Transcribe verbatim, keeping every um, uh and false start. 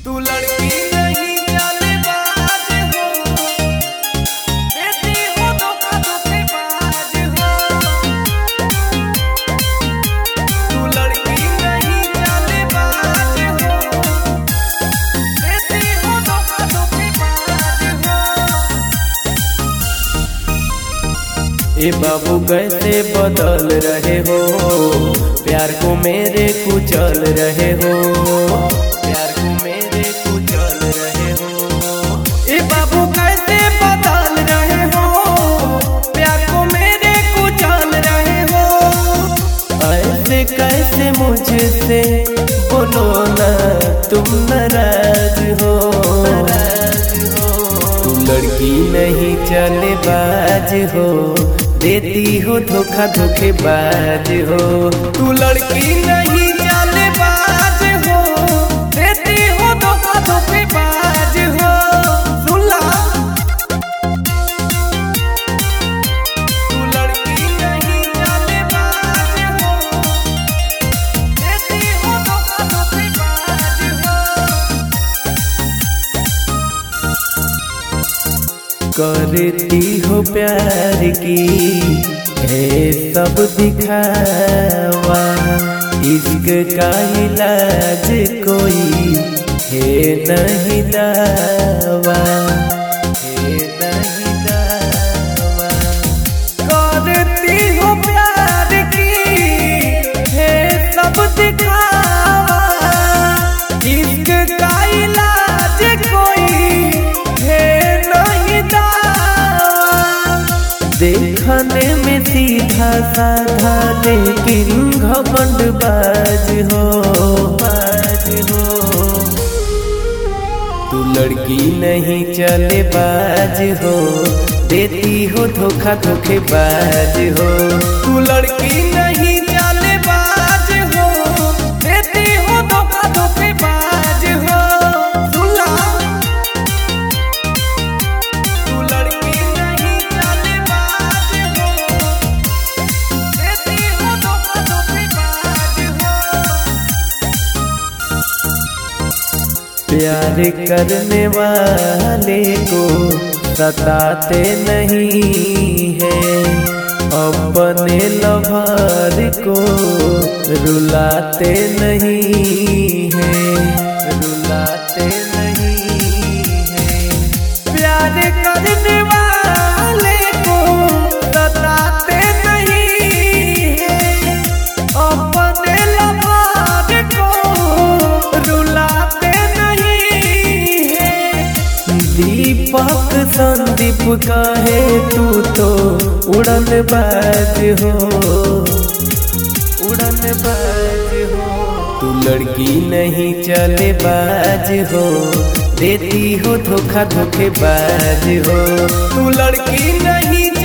तू लड़की नहीं चालबाज हो, देती हो धोखा धोखेबाज हो। तू लड़की नहीं चालबाज हो, देती हो धोखा धोखेबाज हो। ए बाबू कैसे बदल रहे हो, प्यार को मेरे कुचल रहे हो, प्यार को मेरे कुचल रहे हो। ए बाबू कैसे बदल रहे हो, प्यार को मेरे कुचल रहे हो। ऐसे कैसे मुझसे बोलो ना, तुम नाराज हो, नाराज हो। तू लड़की नहीं चालबाज हो, देती हो धोखा धोखेबाज हो। तू लड़की नहीं चालबाज हो, देती हो धोखा धोखेबाज हो। सुला तू लड़की नहीं चालबाज हो, देती हो धोखा धोखेबाज हो। करती हो प्यार की है सब दिखावा, इश्क का इलाज कोई है नहीं दावा, है नहीं दावा। करती हो प्यार की है सब दिखावा, इश्क का इलाज कोई है नहीं दावा। देखने में सीधा साधा लेकिन घमंडबाज हो, बाज हो। तू लड़की नहीं चालबाज हो, देती हो धोखा धोखेबाज हो। तू लड़की नहीं चालबाज हो, देती हो धोखा धोखेबाज हो। सुला तू लड़की नहीं चालबाज हो, देती हो धोखा धोखेबाज हो। प्यार करने वाले को सताते नहीं है, अपने लवर को रुलाते नहीं है, रुलाते नहीं है। प्यार करने वाले को सताते नहीं है, अपने लवर को रुलाते नहीं है। दीपक संदीप कहे तू तो उड़न बाज हो, उड़न बाज हो। तू लड़की नहीं चालबाज हो, देती हो धोखा धोखेबाज हो। तू लड़की नहीं